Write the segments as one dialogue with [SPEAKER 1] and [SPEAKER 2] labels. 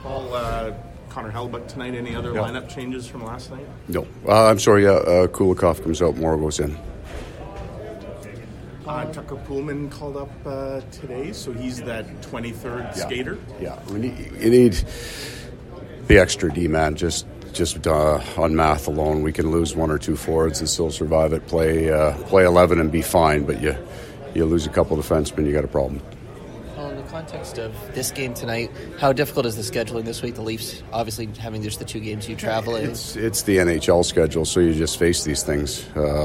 [SPEAKER 1] Paul, Connor Hellebuyck tonight. Any other lineup changes from last night?
[SPEAKER 2] No. I'm sorry. Kulikov comes out. Morrow goes in.
[SPEAKER 1] Tucker Poolman called up today, so he's that 23rd skater.
[SPEAKER 2] Yeah, you need the extra D-man. Just on math alone, we can lose one or two forwards and still survive it. Play 11 and be fine, but you lose a couple of defensemen, you got a problem.
[SPEAKER 3] Well, in the context of this game tonight, how difficult is the scheduling this week? The Leafs obviously having just the two games you travel in.
[SPEAKER 2] It's the NHL schedule, so you just face these things.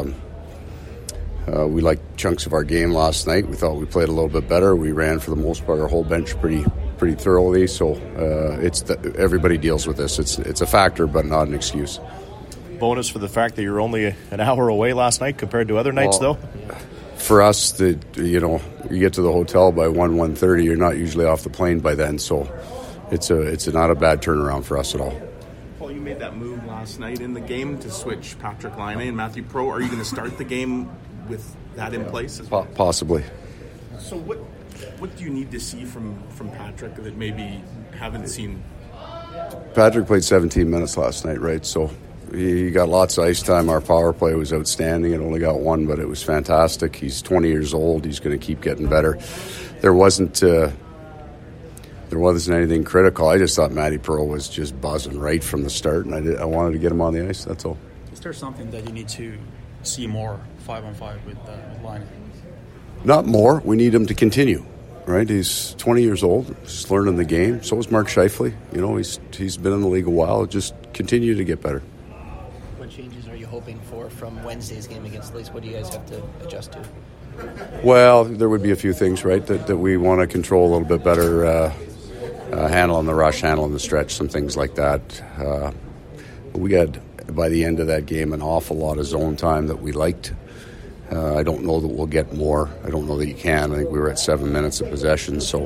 [SPEAKER 2] We liked chunks of our game last night. We thought we played a little bit better. We ran, for the most part, our whole bench pretty thoroughly. So everybody deals with this. It's a factor, but not an excuse.
[SPEAKER 4] Bonus for the fact that you're only an hour away last night compared to other nights, though?
[SPEAKER 2] For us, you get to the hotel by 1:30. You're not usually off the plane by then. So it's not a bad turnaround for us at all.
[SPEAKER 1] Paul, you made that move last night in the game to switch Patrick Laine and Matthew Pro. Are you going to start the game with that in place as well?
[SPEAKER 2] Possibly.
[SPEAKER 1] So what do you need to see from Patrick that maybe haven't seen?
[SPEAKER 2] Patrick played 17 minutes last night, right? So he got lots of ice time. Our power play was outstanding. It only got one, but it was fantastic. He's 20 years old. He's going to keep getting better. There wasn't anything critical. I just thought Matty Pearl was just buzzing right from the start, and I wanted to get him on the ice. That's all.
[SPEAKER 5] Is there something that you need to see more 5-on-5 with Laine?
[SPEAKER 2] Not more. We need him to continue. Right, he's 20 years old. He's learning the game. So is Mark Scheifele. He's been in the league a while. Just continue to get better.
[SPEAKER 3] What changes are you hoping for from Wednesday's game against the Leafs? What do you guys have to adjust to?
[SPEAKER 2] Well, there would be a few things, right, that we want to control a little bit better. Handle on the rush, handle on the stretch, some things like that. We had, by the end of that game, an awful lot of zone time that we liked. I don't know that we'll get more. I don't know that you can. I think we were at 7 minutes of possession, so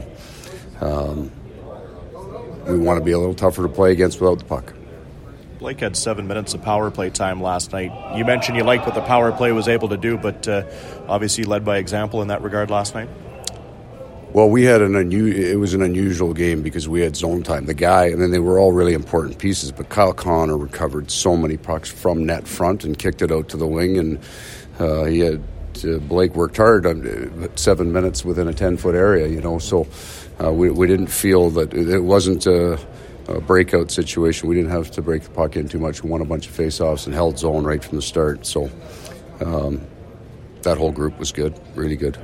[SPEAKER 2] we want to be a little tougher to play against without the puck.
[SPEAKER 4] Blake had 7 minutes of power play time last night. You mentioned you liked what the power play was able to do, but obviously led by example in that regard last night.
[SPEAKER 2] Well, we had it was an unusual game because we had zone time. The guy, and then they were all really important pieces, but Kyle Connor recovered so many pucks from net front and kicked it out to the wing, and Blake worked hard on 7 minutes within a 10-foot area, so we didn't feel that it wasn't a breakout situation. We didn't have to break the puck in too much. We won a bunch of faceoffs and held zone right from the start. So that whole group was good, really good.